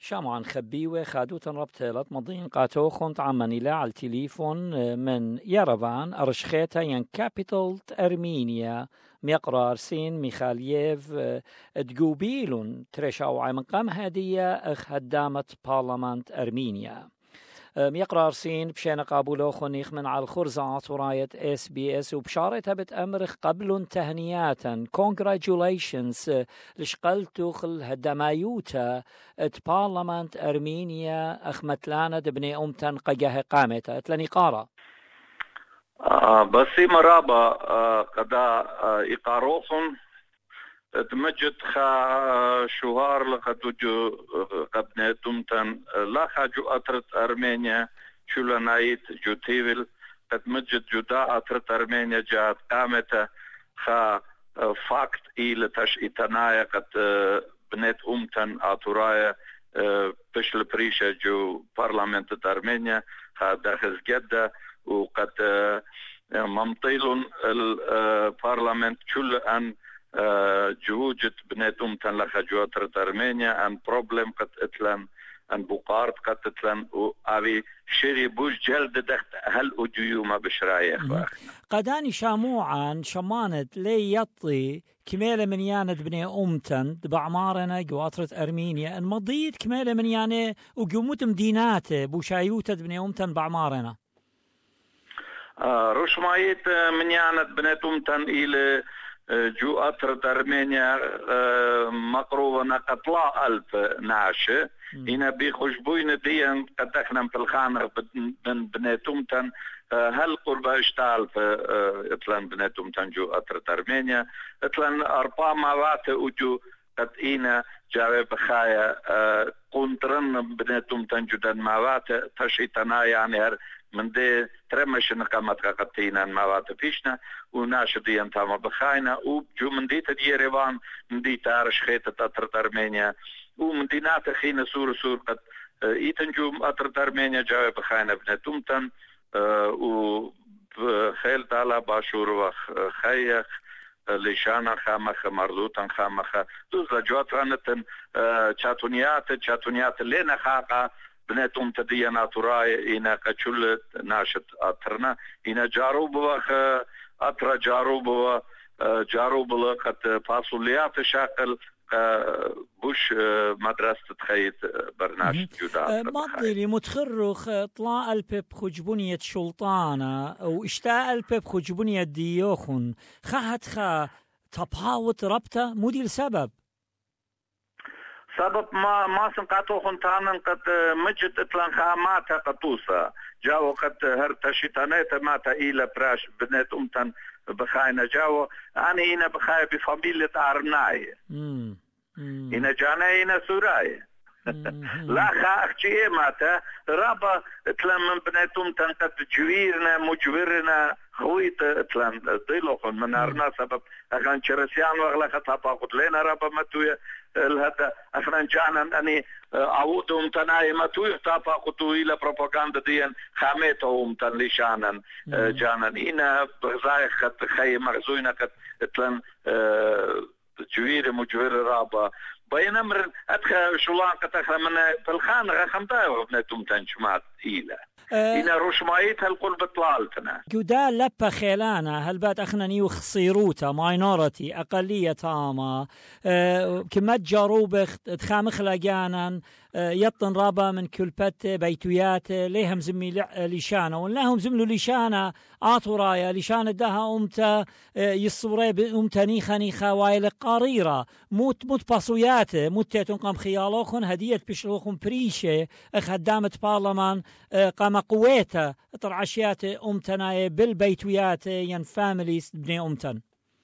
شامعا خبيوة خادوتا ربتالت مضين قاتوخون تعمني لا على التليفون من يرفان أرشخيتا ين كابيتال أرمينيا ميقرار سين ميخالييف تقوبيلون تريشاو عمن قام هدية أخ هدامة بارلمانت أرمينيا ميقرار سين بشينا قابولو خنيخ من على الخرزة وراية SBS وبشارتها بتأمرخ قبل تهنياتا congratulations لشقلتوخ الهدمايوتا بارلمانت أرمينيا أخ متلانا دبني أمتن قجاه قامتا اتلاني قارا بسي مرابا قدا إقاروخن تمجد خا شهار لخدوجو قبنيتم تن لا خاجو أطرت أرمينيا شولانايت جو تيفل تمجد جدا أطرت أرمينيا جات قامتا خا فاكت إيل تش إتنايا قد بنيت أمتن آتورايا بشل بريشة جو بارلمنت أرمينيا خا داخل جدة وقد ممطيلون البارلمنت شل أن جوجت بنيتهم تنلخ جواترت أرمينيا أن بروبلم قد اتلن أن بوقارت قد اتلن وأبي شيري بوش جلد دخت هل أجيو ما بشرايخ قداني شاموعا شمانت لي يطي كميلة من ياند بني أمتن بعمارنا جواترت أرمينيا أن مضيت كميلة من ياني وقموت مدينات بوشايوتة بني أمتن بعمارنا رشمايت من ياند بنيت أمتن إلى جو أطرت أرمينيا مقروبة قطلاء ألف ناشة هنا بخشبوين ديان قد احنا في الخانة بنيتومتن هل قربة اشتال في اطلان بنيتومتن جو أطرت أرمينيا اطلان أربع موات وجو قد إينا جاوه بخايا قنطرن بنيتومتن جدن موات تشيطنا يعني هر من دي ترمش نقامت قطينا موات فيشنا وناشدي انتما بخاينا وجو من دي تديريوان من دي تارش خيطة أطرت أرمينيا ومن دينات خينا سور قد ايتن جو أطرت أرمينيا جاوه بخاينا بنتومتن وخيل تالا باشور وخيخ ليشانا خامخ مردوتا خامخ دوز لجوات رانتن چاتونيات لينا خاقا بنتم تدينا تراي إنا كشلت ناشط أطرنا إنا جاروب وخ أطر جاروب لقد فاصليات شاكل بوش مدرسة تخيط برنامج جدا مضي متخرخ طلع البيب خجبونية شلطانة واشتاء البيب خجبونية ديوخن خاهت تبهاوت ربطة مودي السبب سبب ما سنقاتو خنتانا قد مجد اتلان خاماتا قطوسا جاو قد هر تشيطانيتا ماتا إيلا براش بنيت أمتن بخاينا جاو أنا هنا بخايا بفاميلة أرناي هنا جانا هنا سوراي لا خاخشي ماتا رابا اتلان من بنيت أمتن قد جويرنا مجورنا خويت اتلان ديلوخن من أرنا سبب أخان شرسيان وغلا خطابا قد لنا رابا ماتويا الهذا أخنا جانا أني أعودهم تناي ما تابا قطو إلى بروباغندا ديان خامتهم تنليشانا جانا إنا بغزاي خد خي مغزوينا قد اتلن جوير مجوير رابا بينما أدخل شلان قد أخنا من في الخانة خمتاي وابنتهم تنشمات إلى إنا رشمايت هالقل بطلالتنا جدا لبا خيلانا هل بات أخنا نيو خصيروتا ماينورتي أقلية تاما كما جاروبخ تخامخ لجانا يطن رابا من كلبت بيتويات ليهم زمي ليشانا ولهم زملو ليشانا آطورايا ليشانا دها أمتا يصوري بأمتا نيخا وايل قاريرا موت باصويات موت تنقم خيالوخن هدية بشلوخن بريشة خدامة بارلمان قام قويتا طرعشيات أمتنا بالبيتويات ين فاميليز بني أمتن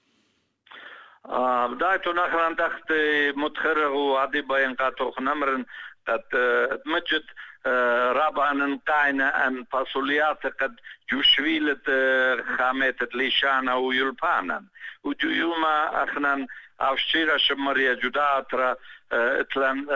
بدايتو نخران دخت متخرغ وعدي باين قاتوخ نمرن قد مجد رابعا نقاينا أن فاصوليات قد جوشويلة خامات ليشانا ويلبانا وجو يوما أخنا أفشيرا شمريا جداترا اتلان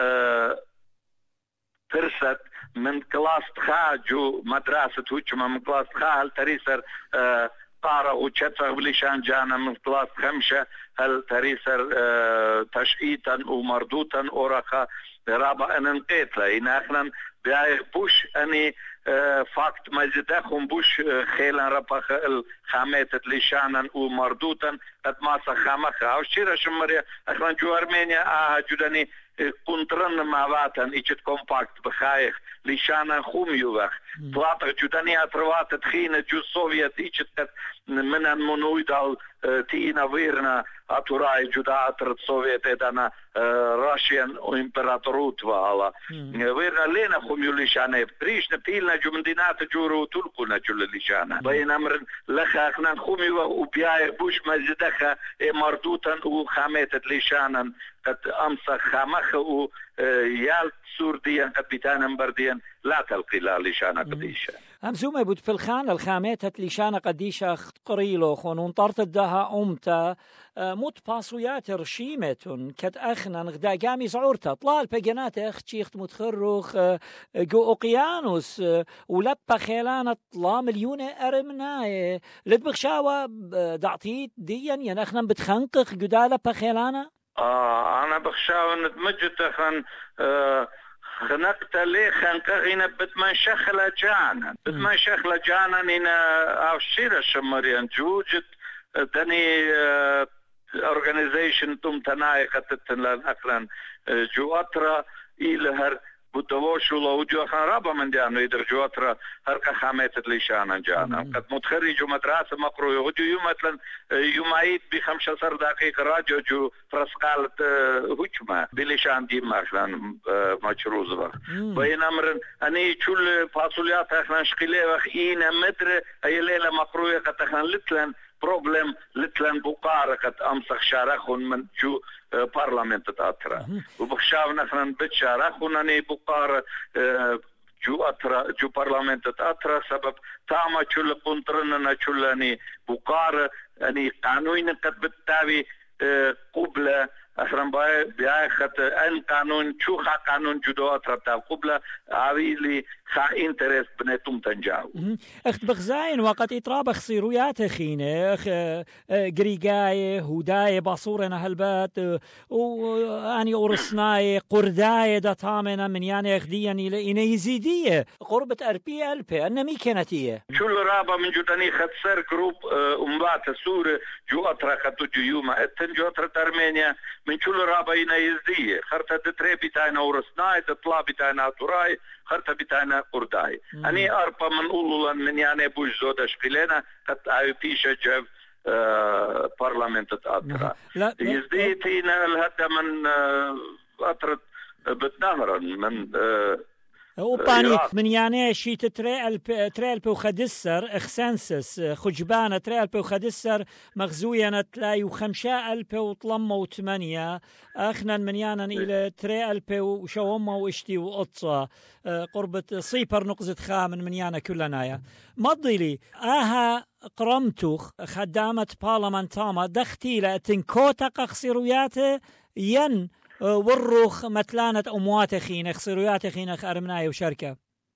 فرصت من كلاس تخاجو مدرسة وجمة من كلاس تخال تريسر قارة وشتر بليشان جانا من كلاس 5 هل تريسر تشئيتا ومردوتا أورخا رابع أن نقيت له إن أخنا بياي بوش أني فاكت مجدخهم بوش خيلا ربخ الخامات لشانا ومردوتا قد ما سخامخ أو شيرا شمريا أخنا جو أرمينيا جداني كنترن مع إيجت كومباكت بخايخ لشانا خوم يوخ طلاطق جداني أتروات تخينة جو سوفيت إيجت من المنويدال تينا ويرنا أتوراي جدا أترد سوفيت إدانا راشيان إمبراطوروت وعلا ويرنا لينا خوم يوليشانا بريشنا بيلنا جو مدينات جورو تلقونا جو لليشانا بين أمر لخا أخنا خوم يوخ وبياي بوش مزدخا مردوتا وخامات ليشانا قد أمسخ خامخ ويال سورديا كابيتانا برديا لا تلقي لا لشانا قديشة أمسومة بود في الخان الخامات لشانا قديشة قريلو خونون طرت الدها أمتا موت باسويات رشيمة كت أخنا نغدا قامي زعورتا طلال بجنات أختشيخت متخرخ جو أقيانوس ولبا خيلانا طلا مليون أرمنا لدبخشاوة دعطيت ديا ينخنا بتخنقخ جدالة بخيلانا أنا بخشاو نتمجد خن خنقت لي خنقغينا بتمن شخلة جانا بتمن شخلة جانا إنا أوشيرا شمريان جوجت تاني organization تم تناي قتتن لان أكلان جو أطرا إلهر بتواشولا وجو خان رابا من جانو يدر جو أطرا هركا خامات ليشانا جانا قد متخرجوا مدرسة مقروي وجو يوم مثلا يوم عيد ب15 دقيقة راجو جو فرسقالة هجمة بليشان دي مثلا مشروز وقت بين أمر أني شول فاصوليات أخنا شقيلة وخينا مدر أي ليلة مقروية قد أخنا لتلن problem لتلن بقارة قد أمسخ شارخون من جو بارلمنت أطرا وبخشاو نحن بتشارخون أني بقارة جو أطرا جو بارلمنت أطرا سبب تاما شول قنطرنا شول أني بقارة أني قانون قد بتتاوي قبل أخرم بيا خط أن قانون شو خا قانون جدو أطرا قبل عويلي خا إنترس بنتم تنجاو أخت بخزاين وقت إطراب خصيرويات خينة قريقاية هوداية باصورنا هالبات واني أورسناي قرداية داتامنا من يعني أخديا إلى يزيدية قربة أربي ألبي أنمي كانتية شو الرابع من جداني خطسر جروب أمبات سورة جو أطرا خطو جو يوما اتن جو أطرا أرمينيا من شو الرابع إنا يزدية خرطة تتري بتاعنا أورسناي تطلع بتاعنا توراي خرطة بتاعنا قرداي أني أربا من أولولا من يعني بوش زودة شقلنا قد عيوتيشة جاف بارلمنت أطرا يزديتينا الهدى من أطرة بتنهرا من وباني من يعني شي تريل بوخدسر اخسنسس خجبانة تريل بوخدسر مغزوية تلاي وخمشاء ألب وطلمة وثمانية أخنا من يانا إلى تريل وشومة واشتي وقطة قربة صيبر نقزة خامن من يانا كلنا مضي لي قرمتوخ خدامة بارلمانتاما دختي لأتنكوتا قخصيروياته ين والروخ متلانة أموات خينة خسرويات خينة أرمناي وشركة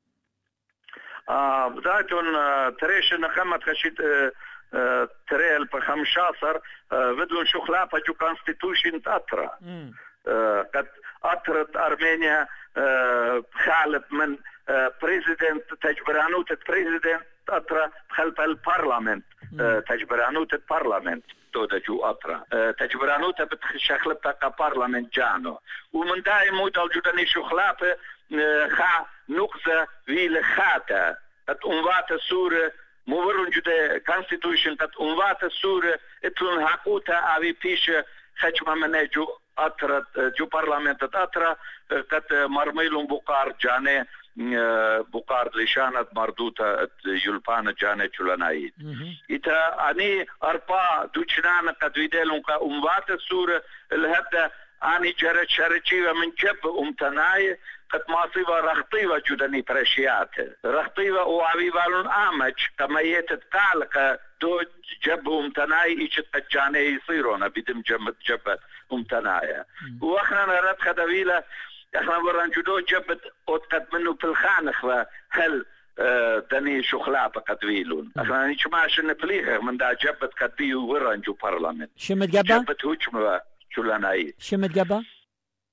بدايتون تريش نخمت خشيت تريل ب15 بدون شخلافة جو كونستيتوشن أطرا قد أطرت أرمينيا خالف من بريزيدنت تجبرانوت بريزيدنت أطرا خلف البرلمنت تجبرانوت البرلمنت تودا جو أطرا تجبرانوت بتشخلبتا كبرلمنت جانو ومن دائم مودال جداني شخلافة خا نقزة ويل خاتا قد أموات السورة مورن جدا constitution قد أموات السورة اتلون حقوتا أوي بيش خجمة من جو أطرا جو برلمنت أطرا قد مرميلون بقار جاني بقار لشانت مردوتا يلبان جاني چلنايد إتا أني أربا دوچنان قد ويدلون كأموات السورة الهدى أني جرت شرچي ومن جب أمتناي قد ماصيبا رخطيوة جدني برشيات رخطيوة وعوي بالون آمج كما يتتقالك دو جب أمتناي إيشت قجاني يصيرون بدم جب أمتناي وإحنا نرد خدويلة احنا وران جدو جبت قد منه في الخانخ هل دني شخلابة قد ويلون احنا نيشماش نبليغ من دا جبت قد بيو وران جو برلمان شمت قبا؟ جبت هجمة شلاناي شمت قبا؟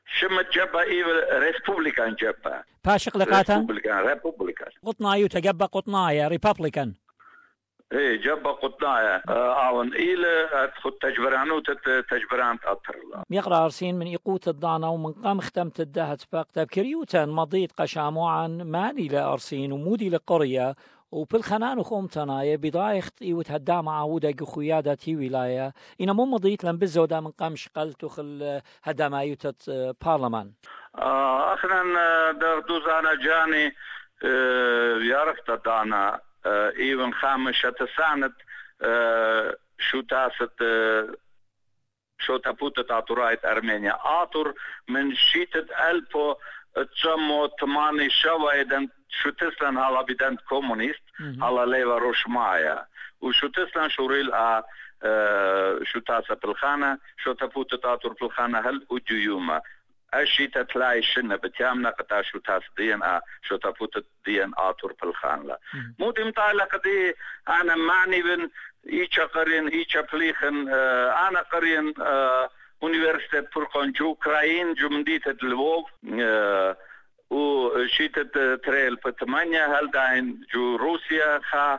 شمت جبا ريسبوبليكان جبا باشق لقاتن ريبوبليكان قطنايو تجبا قطنايا ريبابليكان جبا قطنايا اون ادخل تجبرانو تجبران تأثر الله يقرأ أرسين من إيقوت الضانا ومن قام ختمت الدهت باقتا بكريوتا مضيت قشاموعا ماني لأرسين ومودي لقرية وبالخنان وخومتنايا بضايخت إيوت هدام عودة خيادة تي ولاية إنا مو مضيت لنبزو دا من قام شقلت وخل هدام أيوتت بارلمان أخنا دوزانا جاني يعرفت دانا إيوان خامشة ساند شو تاست شو تابوتة آتورايت أرمينيا آتور من شيتة ألبو تجمو تماني شوائدن شو تسلن هلا بدن كومونيست هلا ليوا روشمايا وشو تسلن شوريل شو تاسة بالخانة شو تابوتة آتور بالخانة هل أجيوما أشي تتلاقي شنة بتيامنا قطع شو تاس دين شو تفوت دين آتور بالخانلة مو دمتالا قدي أنا معني بن إيشا قرين إيشا بليخن أنا قرين أونيفرسيتة بورقون جو كراين جو مديتة لووف وشيتة تريل بتمانيا هل داين جو روسيا خا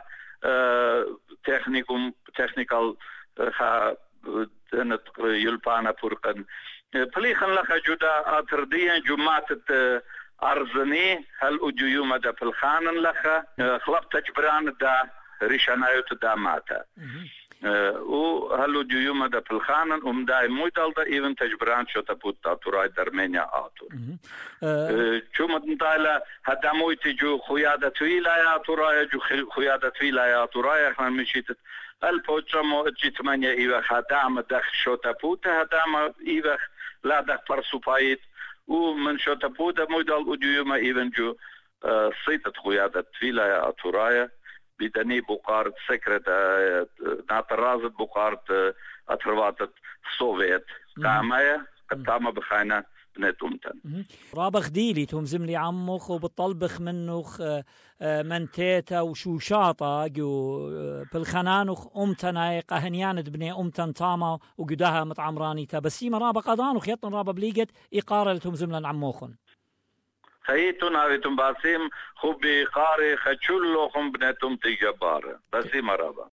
تكنيكال خا دنت يلبانا بورقن بليخن لك جدا أترديا جماعة أرزني هل أجيوم دا بالخان لك خلاب تجبران دا ريشانايوت دا ماتا وهل أجيوم دا بالخان دا مويدال دا إيوان تجبران شو تبوت تاتوراي درمينيا آتور شو مدنتايلا هدا مويتي جو خيادة ويلايا آتوراي جو خيادة ويلايا آتوراي احنا مشيتت البوچمو جيتمانيا إيوخ هدام دخ شو تبوت هدام إيوخ لا دخ برسوبايت ومن شو تبوت مويدال أجيوما إيوان جو صيتت خيادة ويلايا آتوراي بدني بوقارت سكرت ناترازت بوقارت أترواتت سوفيت قامايا قدامة بخاينة بنت أمتن رابخ ديلي تمزم لي عمخ وبطلبخ منخ منتيتا وشوشاطة جو بالخنانخ أمتنا قهنيان بني أمتن تاما وقداها متعمرانيتا بسيما رابا قضانخ يطن رابا بليقت إقارة لتمزم لن عموخن خيتون هاويتون باسيم خوبي قاري خچولوخم بنتم تجبار بسيما رابا